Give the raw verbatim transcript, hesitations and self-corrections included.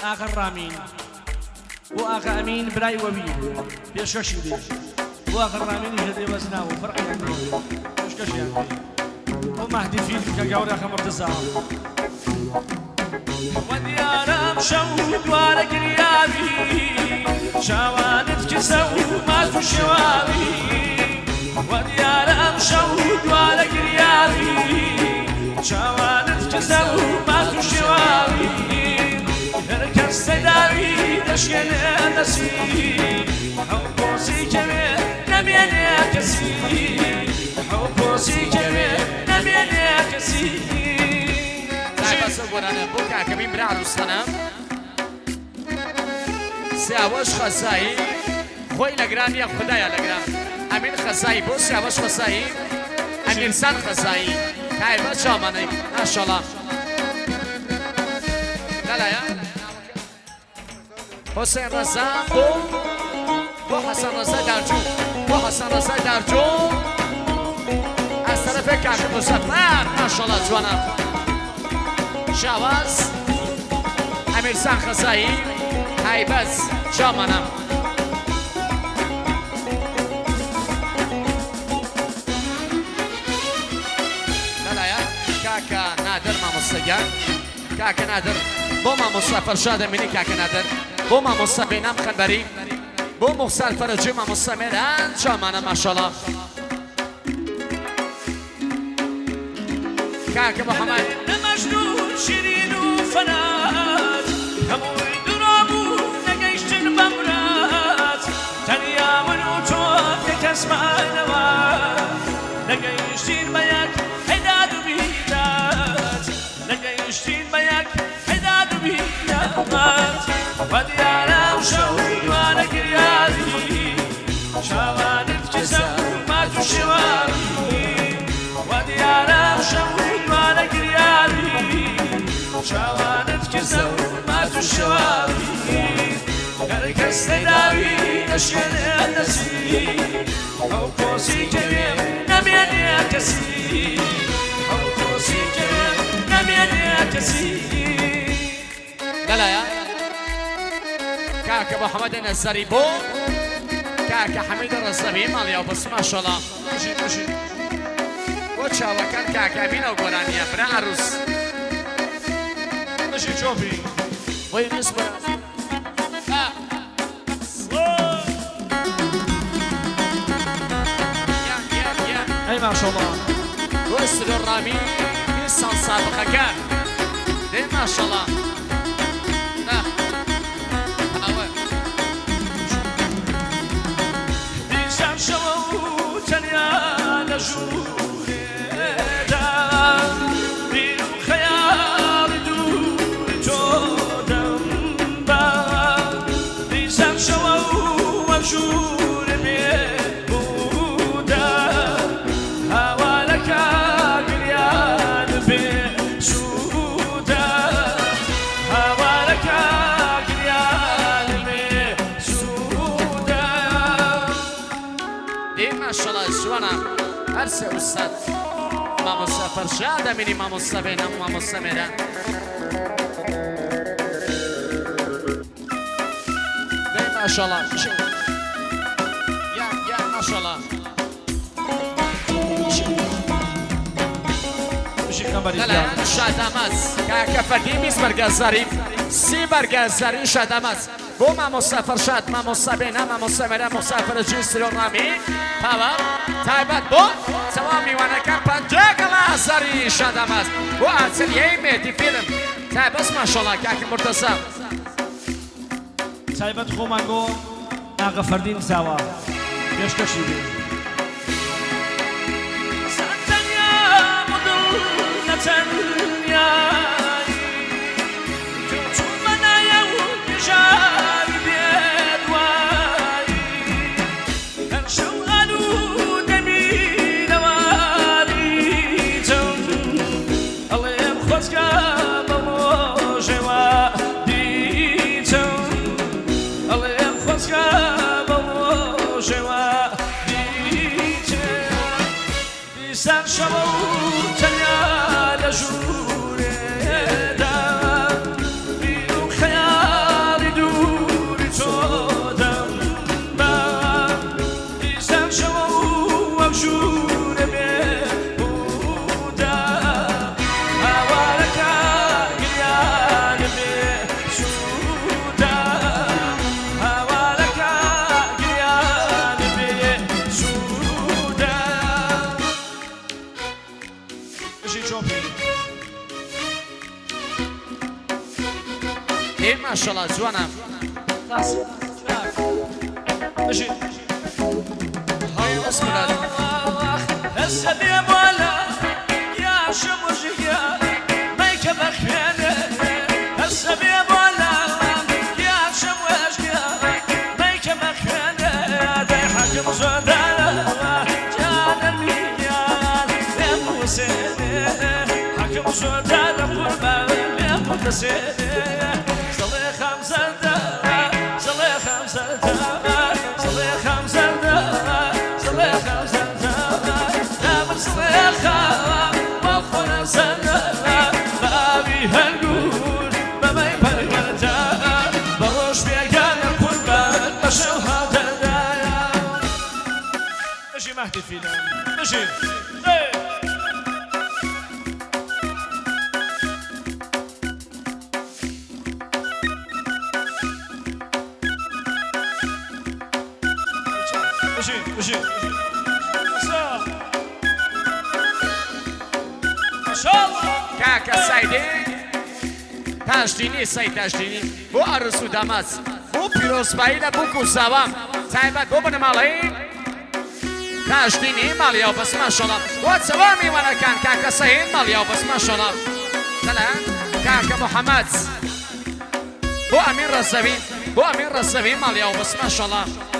آقا رامین و آقا امین برای وبی پیشکشی دی و آقا رامینی هدیه وزنا و فرق یعنی پیشکشی یعنی و مهدی فیلم که جوری آقا مرتضی و دیارم شود وارا گریابی شوانت کسو ما تو شوابی و دیارم شود وارا گریابی شوانت کسو ما تو شوابی هرکس صدایی دشکن نسی حوضی کمه نمیانه کسی حوضی کمه نمیانه کسی بس قرانه بوك عكمين برا عروسنا سیاوش خزایی خوی لگران یا خدایا لگران امین خزایی بو سیاوش خزایی امین سان خزایی کای بس شامانه ماشاءالله لا لا یا حسین رضا بو بو حسن رضا درجو بو حسن رضا درجو از طرف کاک مصطفی ماشاءالله جوانم شواز امیر سان خزایی های بس شامانم نلایا کاکا نادر ما مستگان کاکا نادر بو ما مصطفی شاد منی کاکا نادر بو ما مصطفی نام خنبری بو مخسر فرجی ما مستمران شامانم ماشاءالله کاکا محمد مجنون شیرین و فنات هموی درامو نگشتن بمرات تنیا منو تو کس معنوات نگشتین بیک هداد و بیدات نگشتین بیک هداد و بیدات و دیارم شوی وانا گریادی شوانت کسم ما تو شوابی و دیارم شوی شوانت کسم ما تو شوابی هرکس تداوی نشکن نسی او کوسی کمیم نمینی کسی او کوسی کمیم نمینی کسی لا یا کاک محمد نصری بو کاک حمید رزبی مالیا بس ماشاءالله مشید مشید و چاوکان کاک امین و گرانیه برا عروس مشید شوفی وای نسبه ای ماشاءالله واسر الرامي يسال سابقة كان دي ما شاء الله لا هوا بيشام شو تنيا لجوري بيرو خيار دور جودم با بيشام شو وجوري بيبودا هوالك قريان بسودا هوالك قريان بسودا دي ما شاء الله سوانا هرسي أستاذ ما مسافر شادة مني ما مصابين ما مصامرة دي ما شاء الله يا يا ما شاء الله لا لا شاداماز كاكا فديميز برگزاری سی برگزاری شاداماز بو ما مسافر شاد ما مصابين ما مصامرة مسافر جنس الرامي هوا تایبت بو سوامی وانا كان پنجاق لازاری شاداماز بو ارسل يميتي فيلم تایبت ما شاء الله كاكا مرتضى تایبت خومانگو آقا فردین زوا پیشکشی بی سان شو تنيا لجو اي ما شاء الله جوانا قاسم ماشي هاي بسم الله هسه بيبولا يا شموجيا مايك بخيانة هسه بيبولا يا شموجيا مايك بخيانة داي حاكم زودانا جانا الميان يا موسيني حاكم زودانا قربان يا موسيني صلي خمسة صلي خمسة صلي خمسة صلي خمسة دامر صليخة وفنا سنة بابي هنقول بما يبالي ولدا بروش بيقال القربان بشوها دايا ماشي مهدي فينا ماشي ماشي ماشي كاكا سايدي تاجديني سايد تاجديني بو عروسو داماز بو پیروزبایی بو کوزاوام تایبت بو بن مالی تاجديني ماليا بس ما شاء الله واتسوامي وانا كان كاكا سايد ماليا بس ما شاء الله سلام كاكا محمد بو امين رزاوي بو امين رزاوي ماليا بس ما شاء الله